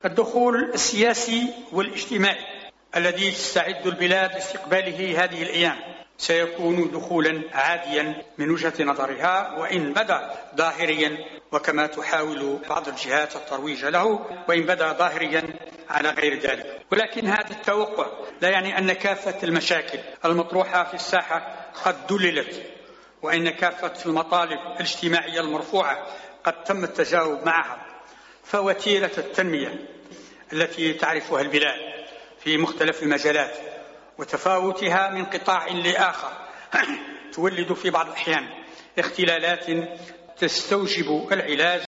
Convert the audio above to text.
الدخول السياسي والاجتماعي الذي تستعد البلاد لاستقباله هذه الأيام سيكون دخولا عاديا من وجهة نظرها، وإن بدا ظاهريا وكما تحاول بعض الجهات الترويج له، وإن بدا ظاهريا على غير ذلك. ولكن هذا التوقع لا يعني أن كافة المشاكل المطروحة في الساحة قد دللت، وإن كافة المطالب الاجتماعية المرفوعة قد تم التجاوب معها. فوتيرة التنمية التي تعرفها البلاد في مختلف المجالات وتفاوتها من قطاع لآخر تولد في بعض الأحيان اختلالات تستوجب العلاج